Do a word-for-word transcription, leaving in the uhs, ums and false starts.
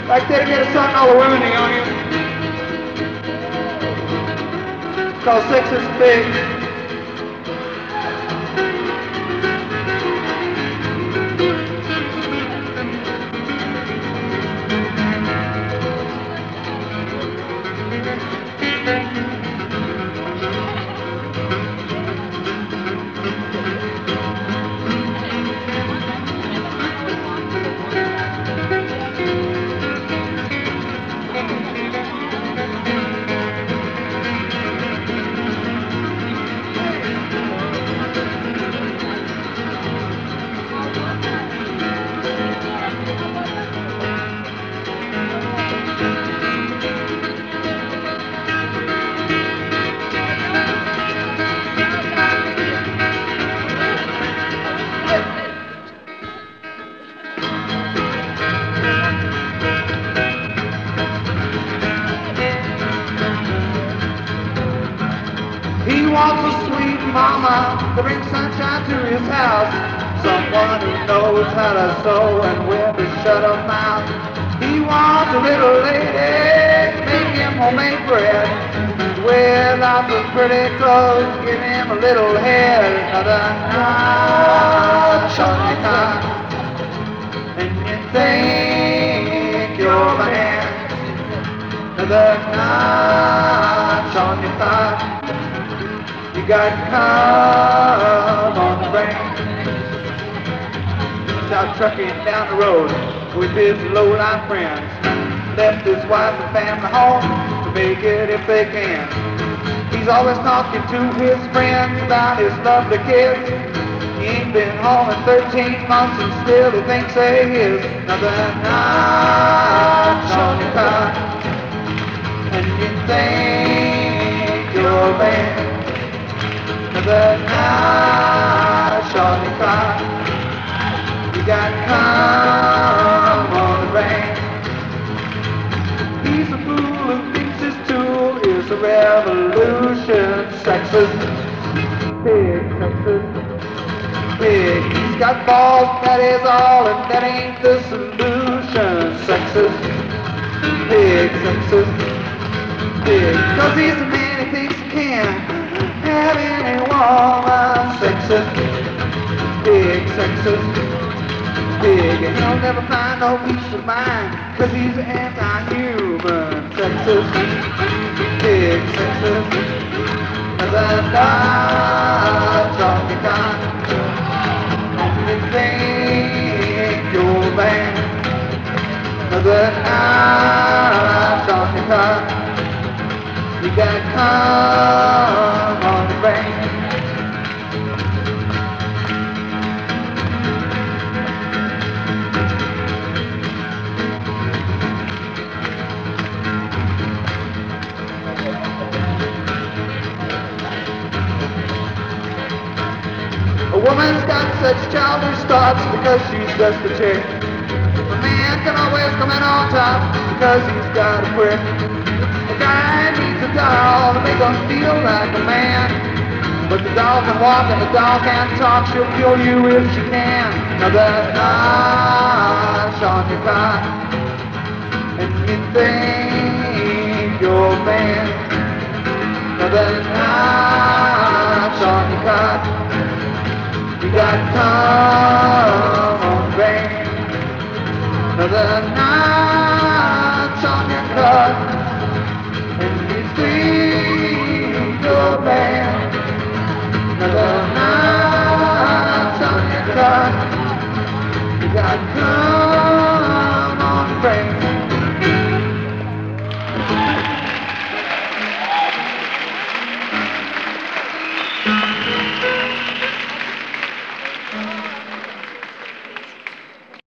Like they'd get something all wounding on you. Cause sex is big. He wants a sweet mama to bring sunshine to his house. Someone who knows how to sew and when to shut her mouth. He wants a little lady to make him homemade bread. Wear lots of pretty clothes, give him a little head. Another notch on your top, and you think you're the man. Another notch on your thigh. You got come on the brain. He's out trucking down the road with his low-line friends. Left his wife and family home to make it if they can. He's always talking to his friends about his lovely kids. He ain't been home in thirteen months and still he thinks they his. Another notch on your car, and you think you're a man. Another notch on your car, you got come on the rain. He's a fool who thinks his tool is a revolution. Sexist, big sexist, big. He's got balls, that is all, and that ain't the solution. Sexist, big sexist, big. Cause he's the man he thinks he can have any woman. Sexist, big sexist, big. And he'll never find no peace of mind, cause he's anti-human. Sexist, big sexist, another notch on your car, and you think you're bad. Another notch on your car, you got come on the brain. A woman's got such childish thoughts because she's just a chick. A man can always come in on top because he's got a brick. A guy needs a doll to make him feel like a man. But the doll can walk and the doll can't talk. She'll kill you if she can. Another notch on your car, and you think you're a man. Another notch on your car, you got come on the brain. Another notch on your car, and you think you're a man. Another notch on your car, you got come on the brain.